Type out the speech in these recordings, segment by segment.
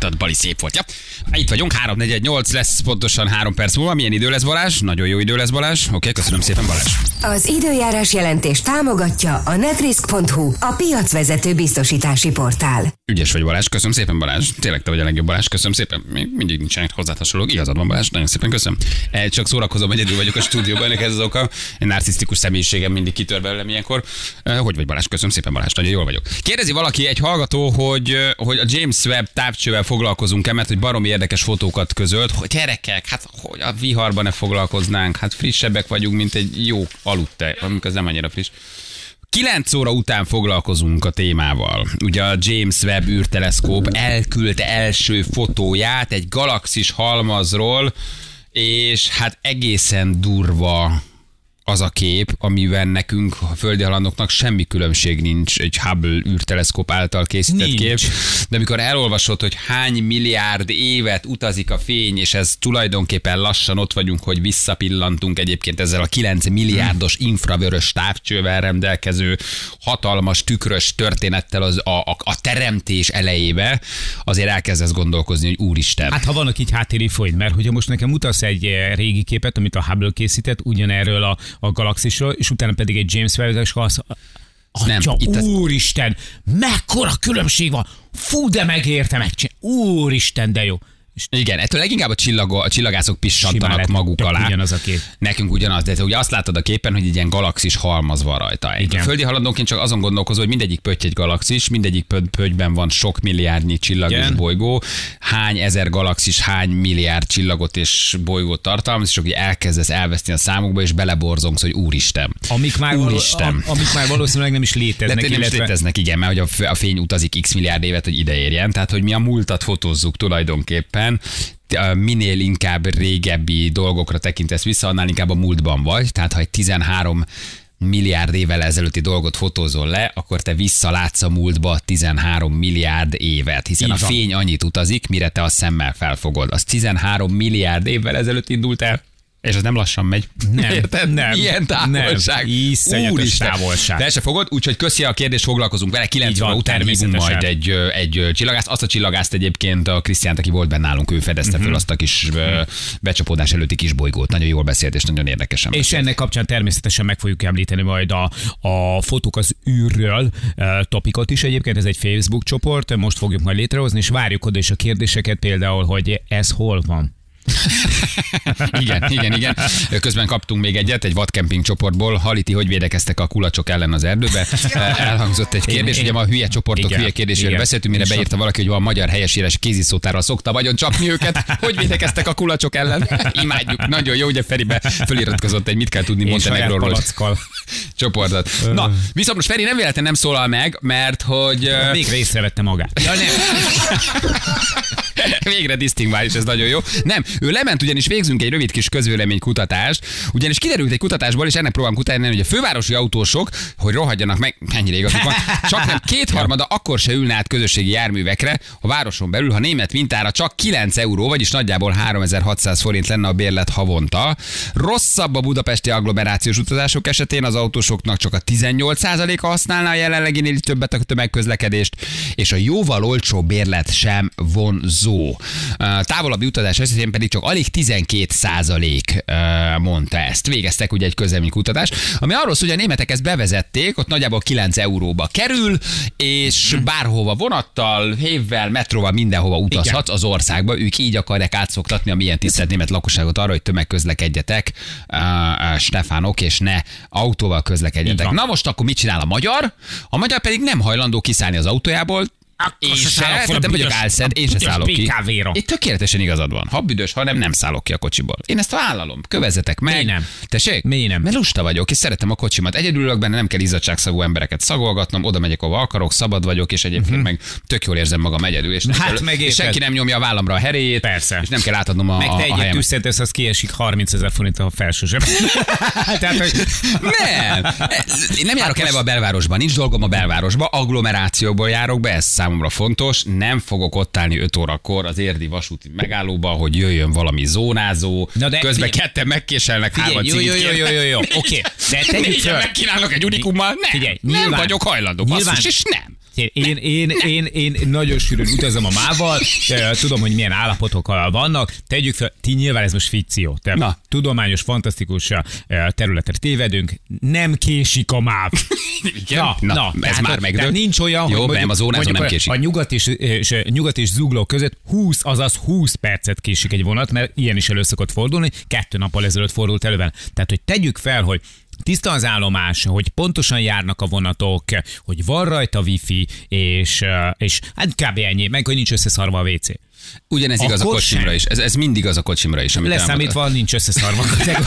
mondtad, Bali, szép volt. Ja. Itt vagyunk, 3:48 lesz pontosan 3 perc múlva. Milyen idő lesz, Balázs? Nagyon jó idő lesz, Balázs. Oké, köszönöm szépen, Balázs. Az időjárás jelentés támogatja a Netrisk.hu, a piacvezető biztosítási portál. Ügyes vagy, Balázs, köszönöm szépen, Balázs. Tényleg te vagy a legjobb, Balázs, köszönöm szépen. Még mindig nincsenek hozzád hasonlók. Igazad van, Balázs, nagyon szépen köszönöm. Csak szórakozom, egyedül vagyok a stúdióban, ennek ez az oka. Egy narcisztikus személyiségem mindig kitör belőlem ilyenkor. Hogy vagy, Balázs? Köszönöm szépen, Balázs, nagyon jól vagyok. Kérdezi valaki, egy hallgató, hogy a James Webb távcsővel foglalkozunk-e, mert hogy baromi érdekes fotókat közölt, hogy gyerekek, hát hogy a viharban ne foglalkoznánk, hát frissebbek vagyunk, mint egy jó aludte, amikor ez nem annyira friss. 9 óra után foglalkozunk a témával. Ugye a James Webb űrteleszkóp elküldte első fotóját egy galaxis halmazról, és hát egészen durva az a kép, amiben nekünk, a földi halandóknak semmi különbség nincs egy Hubble űrteleszkóp által készített kép. De amikor elolvasod, hogy hány milliárd évet utazik a fény, és ez tulajdonképpen lassan ott vagyunk, hogy visszapillantunk egyébként ezzel a 9 milliárdos infravörös távcsővel rendelkező hatalmas tükrös történettel a teremtés elejébe, azért elkezdesz gondolkozni, hogy úristen. Hát ha vannak így háttéri folyt, mert hogyha most nekem mutatsz egy régi képet, amit a Hubble készített, ugyanerről a galaxisról, és utána pedig egy James Webb, és azt úristen, mekkora különbség van, fú, de megérte megcsinálni, úristen, de jó. Igen, ettől leginkább a csillagászok pissantanak maguk alá. Ugyanaz a kép. Nekünk ugyanaz, de ugye azt látod a képen, hogy egy ilyen galaxis halmaz van rajta. A földi halandóként csak azon gondolkozol, hogy mindegyik pötty egy galaxis, mindegyik pöttyben van sok milliárdnyi csillag és bolygó, hány ezer galaxis, hány milliárd csillagot és bolygót tartalmaz, és akkor elkezdesz elveszni a számokba, és beleborzongsz, hogy úristen. Amik már valószínűleg nem is léteznek. Nem is léteznek, igen, mert hogy a fény utazik x milliárd évet, hogy ide érjen. Tehát, hogy mi a múltat fotózzuk tulajdonképpen. Minél inkább régebbi dolgokra tekintesz vissza, annál inkább a múltban vagy. Tehát ha egy 13 milliárd évvel ezelőtti dolgot fotózol le, akkor te visszalátsz a múltba 13 milliárd évet, hiszen a fény annyit utazik, mire te a szemmel felfogod. Az 13 milliárd évvel ezelőtt indult el. És az nem lassan megy. Nem. Milyen távolság. Iszonyatos távolság. De el se fogod, úgyhogy köszi a kérdést, foglalkozunk vele. 9 óra után hívunk majd egy csillagászt. Azt a csillagászt egyébként a Krisztiánt, aki volt benne nálunk, ő fedezte föl azt a kis becsapódás előtti kis bolygót. Nagyon jól beszélt, és nagyon érdekesen beszélt. És ennek kapcsán természetesen meg fogjuk említeni majd a fotók az űrről topikot is. Egyébként ez egy Facebook csoport, most fogjuk majd létrehozni, és várjuk oda is a kérdéseket, például, hogy ez hol van. Igen. Közben kaptunk még egyet, egy vadkemping csoportból. Haliti, hogy védekeztek a kulacsok ellen az erdőbe? Elhangzott egy kérdés, ugye ma a hülye csoportok hülye kérdéséről beszéltünk, mire beírta valaki, hogy van magyar helyesírás kéziszótárral szokta vagyon csapni őket. Hogy védekeztek a kulacsok ellen? Imádjuk, nagyon jó, ugye Feribe föliratkozott egy mit kell tudni Montenegróról csoportot. Na, viszont most Feri nem véletlenül nem szólal meg, mert hogy... Végre észrevette magát. Ja, nem. Végre disztingvális, ez nagyon jó. Nem, ő lement, ugyanis végzünk egy rövid kis közvéleménykutatást, ugyanis kiderült egy kutatásból, és ennek próbálom kutatni, hogy a fővárosi autósok, hogy rohadjanak meg, mennyire igazuk van, csak nem 2/3 akkor se ülne át közösségi járművekre a városon belül, ha német mintára csak 9 euró, vagyis nagyjából 3600 forint lenne a bérlet havonta. Rosszabb a budapesti agglomerációs utazások esetén, az autósoknak csak a 18%-a használná a jelenleginél többet a tömegközlekedést, és a jóval olcsóbb bérlet sem vonzó. Távolabbi utazás esetén pedig csak alig 12% mondta ezt. Végeztek ugye egy közleménykutatást, ami arról szól, hogy a németek ezt bevezették, ott nagyjából 9 euróba kerül, és bárhova vonattal, hévvel, metróval, mindenhova utazhatsz az országba. Ők így akarják átszoktatni a milyen tisztelt német lakosságot arra, hogy tömegközlekedjetek, Stefánok, és ne autóval közlekedjetek. Na most akkor mit csinál a magyar? A magyar pedig nem hajlandó kiszállni az autójából, nem vagyok álszed, én se szállok ki. Itt tökéletesen igazad van. Ha büdös, ha nem szállok ki a kocsiból. Én ezt vállalom. Kövezzetek meg. Miért nem? Tessék? Miért nem? Mert lusta vagyok, és szeretem a kocsimat. Egyedül ülök benne, nem kell izzadságszagú embereket szagolgatnom, oda megyek, ahova akarok, szabad vagyok, és egyébként meg tök jól érzem magam egyedül. És senki nem nyomja a vállamra a heréjét. Persze. És nem kell átadnom a helyemet. Meg te egy tűzszentesz, az kiesik 30 000 forint a felső zseb. Tehát, hogy nem. Én nem járok eleve a belvárosban, nincs dolgom a belvárosba, agglomerációból járok be, ez számomra fontos. Nem fogok ott állni 5 órakor az érdi vasúti megállóba, hogy jöjjön valami zónázó, közben ketten megkéselnek, hárman cigit kérnek. Jó, oké. De tegyük föl. Megkínálnak egy unikummal, nem vagyok hajlandó, basszus, és nem. Én nagyon sűrűn utazom a mával, tudom, hogy milyen állapotok vannak. Tegyük fel, nyilván ez most fikció. Tudományos, fantasztikus területre tévedünk. Nem késik a máv. Igen? Na, ez már megdőlt. Nincs olyan, jó, hogy nem, az órázon nem késik. A nyugat és Zugló között 20 percet késik egy vonat, mert ilyen is elő szokott fordulni, 2 nappal ezelőtt fordult elő. Tehát, hogy tegyük fel, hogy tiszta az állomás, hogy pontosan járnak a vonatok, hogy van rajta wifi, és hát kb. Ennyi, meg hogy nincs összeszarva a WC. Ugyanez igaz a kocsimra is. Ez mindig az a kocsimra is. Leszámítva nincs összeszarva.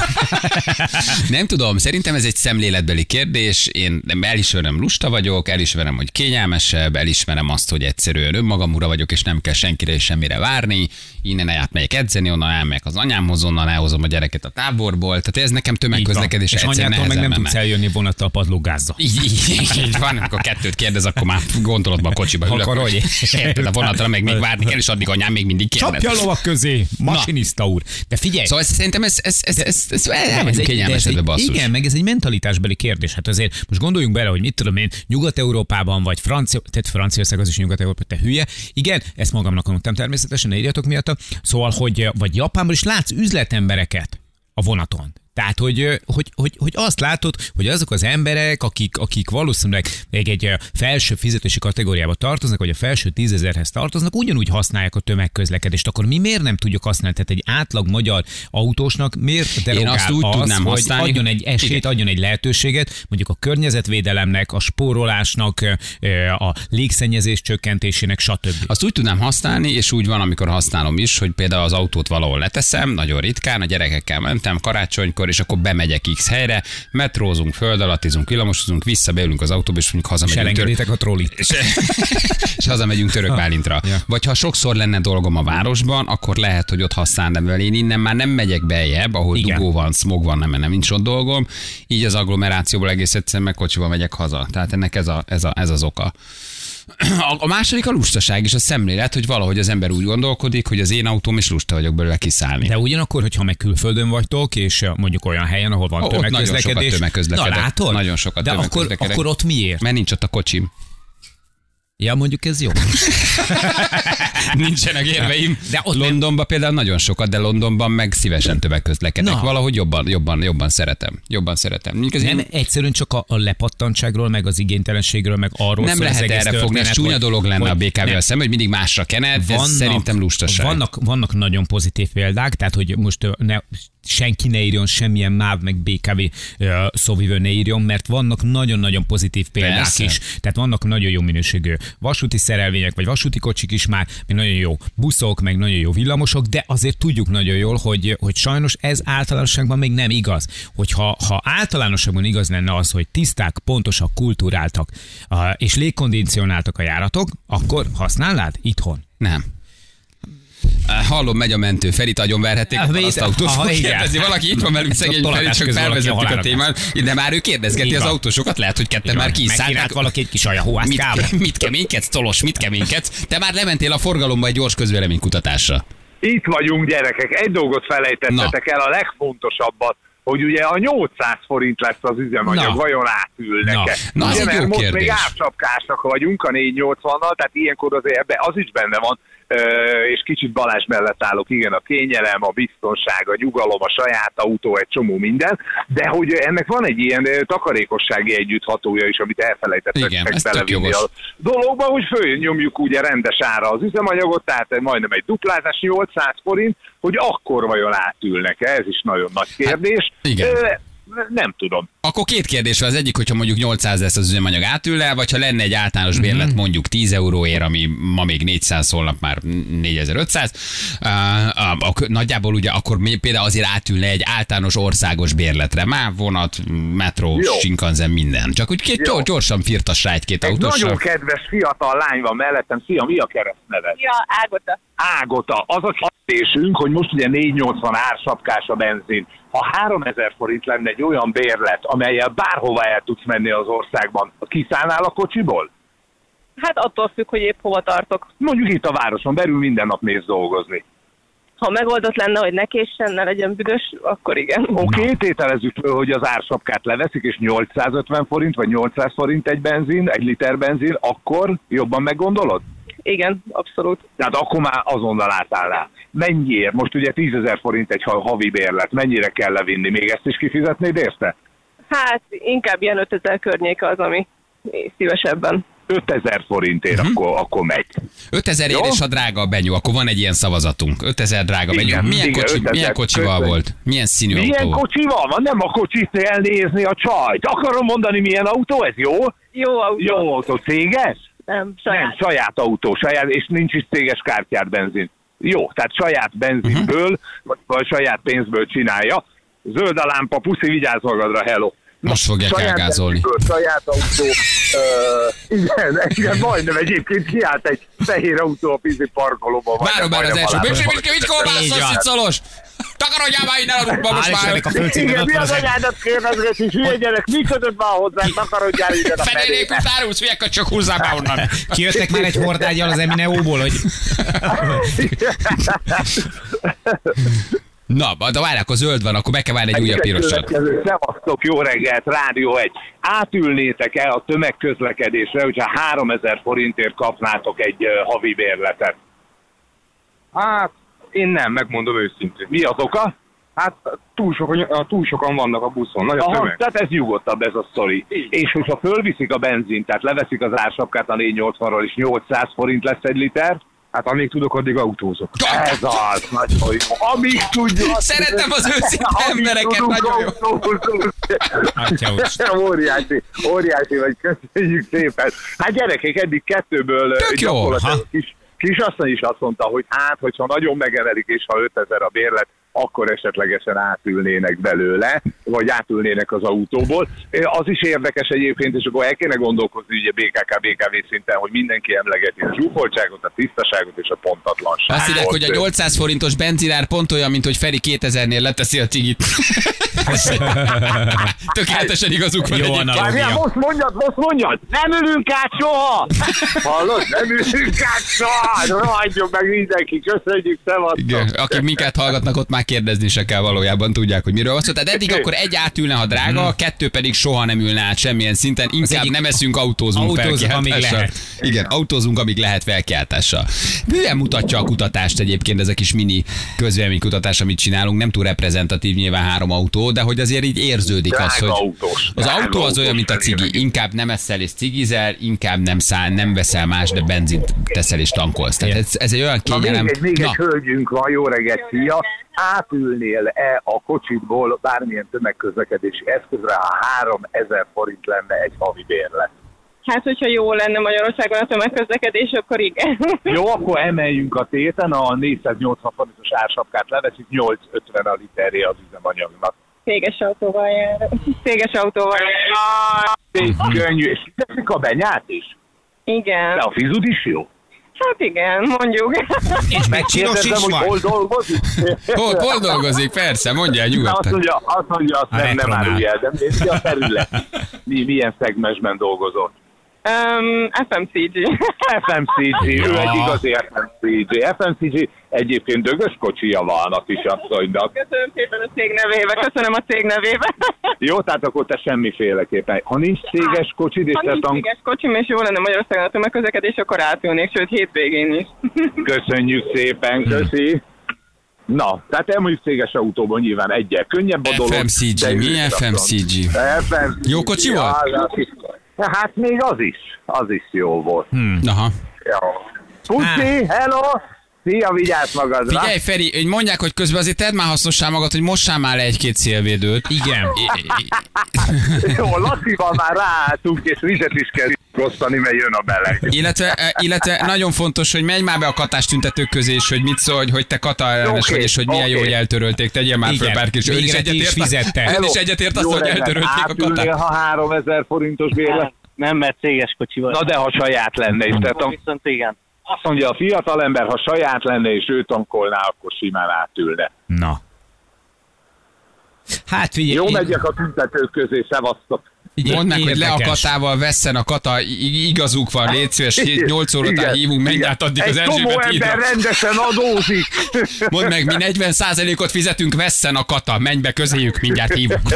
Nem tudom, szerintem ez egy szemléletbeli kérdés. Én elismerem, lusta vagyok, elismerem, hogy kényelmesebb, elismerem azt, hogy egyszerűen önmagam ura vagyok, és nem kell senkire és semmire várni. Innen átmegyek edzeni, onnan elmegyek az anyámhoz, onnan elhozom a gyereket a táborból. Tehát ez nekem tömegközlekedés. És anyától meg nem tudsz eljönni vonattal padlógázza. Így van, amikor 2 kérdez, akkor már gondolatban a kocsiba ülök. Érted, a vonatra meg még várni kell, és addig anyám még mindig kérdez. Csapja a lovak közé, masinista úr. De figyelj. Szóval szerintem ez kényelmesedve, basszus. Igen, meg ez egy mentalitásbeli kérdés. Hát azért most gondoljunk bele, hogy mit tudom én, Nyugat-Európában vagy Franciaország az is Nyugat-Európa, te hülye. Igen, ezt magamnak mondtam természetesen, ne írjatok miatt. Szóval, hogy vagy Japánban is látsz üzletembereket a vonaton. Tehát, hogy azt látod, hogy azok az emberek, akik valószínűleg egy felső fizetési kategóriába tartoznak, vagy a felső 10 000-hez tartoznak, ugyanúgy használják a tömegközlekedést. Akkor mi miért nem tudjuk használni? Tehát egy átlag magyar autósnak miért derogál azt úgy tudnám hogy használni, adjon egy esélyt, igen, adjon egy lehetőséget, mondjuk a környezetvédelemnek, a spórolásnak, a légszennyezés csökkentésének, stb. Azt úgy tudnám használni, és úgy van, amikor használom is, hogy például az autót valahol leteszem, nagyon ritkán, a gyerekekkel mentem karácsonykor, és akkor bemegyek X helyre, metrózunk, föld alattizunk, villamosozunk, visszabeülünk az autóba, és mondjuk hazamegyünk. A trollit. És hazamegyünk Török Bálintra. Ja. Vagy ha sokszor lenne dolgom a városban, akkor lehet, hogy ott használnám, mert én innen már nem megyek beljebb, ahol igen, dugó van, smog van, nem nincs ott dolgom. Így az agglomerációból egész egyszerűen meg kocsival megyek haza. Tehát ennek ez az oka. A második a lustaság és a szemlélet, hogy valahogy az ember úgy gondolkodik, hogy az én autóm is lusta vagyok belőle kiszállni. De ugyanakkor, hogyha meg külföldön vagytok, és mondjuk olyan helyen, ahol van tömegközlekedés. Nagyon sokat tömegközlekedek. Na látod? Nagyon sokat de akkor ott miért? Mert nincs ott a kocsim. Ja, mondjuk ez jó. Nincsenek érveim. De ott Londonban például nagyon sokat, de Londonban meg szívesen tömegközlekedek. Valahogy jobban szeretem. Nem egyszerűen csak a lepattantságról, meg az igénytelenségről, meg arról nem lehet erre fogni, ez csúnya dolog lenne a BKV-vel szemben, hogy mindig másra kened, ez szerintem lustaság. Vannak nagyon pozitív példák, tehát hogy most senki ne írjon semmilyen MÁV, meg BKV szóvivő ne írjon, mert vannak nagyon-nagyon pozitív példák persze is. Tehát vannak nagyon jó minőségű vasúti szerelvények, vagy vasúti kocsik is már, meg nagyon jó buszok, meg nagyon jó villamosok, de azért tudjuk nagyon jól, hogy sajnos ez általánosságban még nem igaz. Hogyha általánosságban igaz lenne az, hogy tiszták, pontosak, kulturáltak, és légkondicionáltak a járatok, akkor használnád itthon? Nem. Hallom, megy a mentő. Ferit agyonverhették azt autósokat. Kérdezi valaki, itt van velünk szegény Feri, csak felvezettük a témát. De már ő kérdezgeti az autósokat, lehet, hogy ketten már kiszállták. Megkínált valaki egy kis ajahuászkával. Mit keménykedsz, Tolos, mit keménykedsz? Te már lementél a forgalomba egy gyors közvéleménykutatásra. Itt vagyunk, gyerekek. Egy dolgot felejtettetek el, a legfontosabbat, hogy ugye a 800 forint lesz az üzemanyag, vajon átülnek-e? Na, ez egy jó most kérdés. Még árcsapkásak vagyunk a 480-nal, tehát ilyenkor azért az is benne van, és kicsit Balázs mellett állok, igen, a kényelem, a biztonság, a nyugalom, a saját autó, egy csomó minden, de hogy ennek van egy ilyen takarékossági együtthatója is, amit elfelejtettek belevinni a dologba, hogy fölnyomjuk ugye rendes ára az üzemanyagot, tehát majdnem egy duplázás, 800 forint, hogy akkor vajon átülnek-e, ez is nagyon nagy kérdés. Hát, igen. Nem tudom. Akkor 2 kérdés van. Az egyik, hogyha mondjuk 800 lesz az üzemanyag átül le, vagy ha lenne egy általános bérlet mondjuk 10 euróért, ami ma még 400, holnap már 4500, nagyjából ugye akkor például azért átülne egy általános országos bérletre. Már vonat, metró, Shinkansen, minden. csak úgy gyorsan firtass rá egy-két autósra. Nagyon kedves fiatal lány van mellettem. Szia, mi a keresztneve? Ja, Ágota. Ágota. Az a kérdésünk, hogy most ugye 480 ársapkás a benzin. Ha 3000 forint lenne egy olyan bérlet, amellyel bárhova el tudsz menni az országban, kiszállnál a kocsiból? Hát attól függ, hogy épp hova tartok. Mondjuk itt a városon belül minden nap mész dolgozni. Ha megoldott lenne, hogy ne késsen, ne legyen büdös, akkor igen. Oké, tételezzük föl, hogy az ársapkát leveszik, és 850 forint, vagy 800 forint egy benzin, egy liter benzin, akkor jobban meggondolod? Igen, abszolút. Tehát akkor már azonnal átállnál. Mennyiért? Most ugye 10 000 forint egy havi bérlet. Mennyire kell levinni? Még ezt is kifizetnéd érte? Hát inkább ilyen 5000 környéke az, ami szívesebben. 5000 forintért akkor megy. 5000 ér és a drága a Benyó, akkor van egy ilyen szavazatunk. 5000 drága Benyó. Igen, Milyen kocsival volt? Milyen színű milyen autó? kocsival van? Nem a kocsit elnézni a csajt. Akarom mondani, milyen autó ez, jó? Jó autó. Jó autó. Céges? Nem, saját. Nem, saját autó, saját, és nincs is céges kártyát benzin. Jó, tehát saját benzinből, vagy saját pénzből csinálja. Zöld a lámpa, puszi, vigyázz magadra, hello. Most fogják elgázolni. Saját autó, igen, majdnem egyébként kiállt egy fehér autó a pizi parkolóban. Várom már az első. Mit kóbászol, szicalos? Takarodjál már innen a rúgba most már. Igen, mi az anyádat kérdezget, és hülye gyerek, mi kötött már hozzánk, takarodjál innen a felébe. Fedélépült árulsz, hülyeket csak húzzál már onnan. Kijöttek már egy hordágyal az Emineóból, hogy... Na, de várj, akkor zöld van, akkor be kell várni egy újabb pirosat. Szevasztok, jó reggelt, Rádió 1. Átülnétek el a tömegközlekedésre, hogyha 3000 forintért kapnátok egy havi bérletet? Hát, én nem, megmondom őszintén. Mi az oka? Hát túl sokan vannak a buszon, nagy a Aha, tömeg. tehát ez nyugodtabb ez a sztori. És hogyha fölviszik a benzint, tehát leveszik az ársapkát a 480-ról, és 800 forint lesz egy liter, Hát amíg tudok, addig autózok. ez az, nagyon jó. Amíg tudjuk. Szeretem az őszinte embereket, nagyon jó. Óriási vagy, köszönjük szépen. Hát gyerekek, eddig kettőből Tök jó, gyakorlatilag kisasszony is azt mondta, hogy hát, hogyha nagyon megemelik, és ha 5000 a bérlet, akkor esetlegesen átülnének belőle, vagy átülnének az autóból. Az is érdekes egyébként, és akkor el kéne gondolkozni ugye BKV szinten, hogy mindenki emlegeti a zsúfoltságot, a tisztaságot és a pontatlanságot. Azt írják, hogy a 800 forintos benzinár pont olyan, mint hogy Feri 2000-nél leteszi a cigit. Tökéletesen igazuk van egyébként. Várjál, most mondjad, nem ülünk át soha! Hallod? Nem ülünk át soha! Hagyjon meg mindenki, köszönjük, szevasztok! Igen, akik minket hallgatnak, ott már kérdezni se kell valójában, tudják, hogy miről van szó. Tehát eddig akkor egy átülne, ha drága, kettő pedig soha nem ülne át semmilyen szinten, inkább nem eszünk, autózunk amíg lehet. Igen, autózunk, amíg lehet felkiáltással. Milyen mutatja a kutatást egyébként ez a kis mini közvéleménykutatás, amit csinálunk, nem túl reprezentatív nyilván 3 autó, de hogy azért így érződik az, hogy az autó az olyan, mint a cigi, inkább nem eszel és cigizel, inkább nem veszel más, de benzint teszel és tankolsz. Tehát ez egy olyan kényelem. Még egy hölgyünk van, jó reggelt, szia! Átülnél-e a kocsitból bármilyen tömegközlekedési eszközre, ha 3000 forint lenne egy havi bérlet? Hát, hogyha jó lenne Magyarországon a tömegközlekedés, akkor igen. Jó, akkor emeljünk a téten, a 480 forintos ársapkát leveszik, 850 a literé az üzemanyagnak. Céges autóval jár. Könnyű, és teszik a benyát is? Igen. De a fizud is jó? Hát igen, mondjuk. És meg csinos is hogy van. hol dolgozik? Hol dolgozik? Persze, mondjál Azt nyugodtan. mondja, azt nem árulj el, de mi a terület? Milyen szegmensben dolgozott? FMCG. FMCG, ő egy igazi FMCG. FMCG egyébként dögös kocsija van a kisasszonynak. Köszönöm szépen a cég nevébe, köszönöm a cég nevébe. Jó, tehát akkor te semmiféleképpen. Ha nincs céges kocsid, és Ha nincs céges kocsim, és jó lenne Magyarországon a tömegközlekedés, akkor átülnék, sőt hétvégén is. Köszönjük szépen, köszi. Na, tehát elmondjuk céges autóban nyilván egyel könnyebb a dolog. FMCG, mi FMCG? Jó kocsi volt? Hát még az is jó volt. Aha. Jó. Puszi, hello! Szia, vigyázz magadra! Figyelj, Feri, hogy mondják, hogy közben azért tedd már hasznossá magad, hogy mossál már le egy-két szélvédőt. Igen. Jó, Lacival már ráálltunk, és vizet is kell rosszani, mert jön a meleg. Illetve nagyon fontos, hogy menj már be a katás tüntetők közé, és hogy mit szól, hogy te kata ellenes vagy, és hogy milyen jó, hogy eltörölték. Tegyél már föl pár kis. Ön is egyetért azt, hogy eltörölték a katát. Ha 3000 forintos bérlet? Nem, mert céges kocsival. Na de ha saját lenne is. Tehát Viszont igen. azt mondja a fiatalember, ha saját lenne és ő tankolná, akkor simán átülne. Na. Hát figyelj. Jó, megyek a tüntetők közé, szevasztok. Mondd meg, hogy le a Érdekes. Katával, vesszen a Kata, igazuk van, légy szíves, 8 óra után hívunk, menj át addig az Egy csomó Erzsébet ember hídra. rendesen adózik. Mondd meg, mi 40%-ot fizetünk, vesszen a Kata, menj be közéjük, mindjárt hívunk.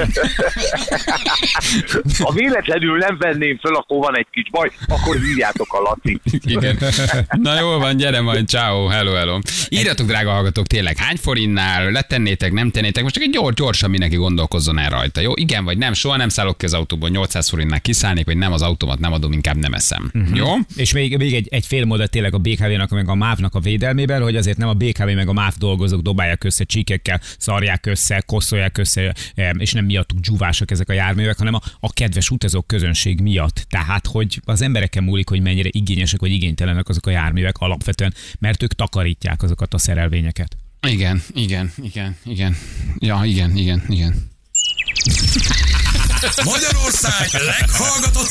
Ha véletlenül nem venném föl, akkor van egy kis baj, akkor hívjátok a Laci. Igen. Na jól van, gyere majd, ciao, hello. Írjatok, drága hallgatók, tényleg hány forintnál, letennétek, nem tennétek, most csak egy gyorsan mindenki gondolkozzon el rajta, jó? Igen vagy nem, soha nem szállok ki az autóból, 800 forintnál kiszállnék, vagy nem, az autómat nem adom, inkább nem eszem. Jó? És még egy fél mondat tényleg a BKV-nak, meg a MÁV-nak a védelmében, hogy azért nem a BKV meg a MÁV dolgozók dobálják össze csíkekkel, szarják össze, koszolják össze, és nem miattuk dzsúvásak ezek a járművek, hanem a kedves utazók közönség miatt. Tehát, hogy az embereken múlik, hogy mennyire igényesek vagy igénytelenek azok a járművek alapvetően, mert ők takarítják azokat a szerelvényeket. Igen. Ja, igen. Magyarország leghallgatott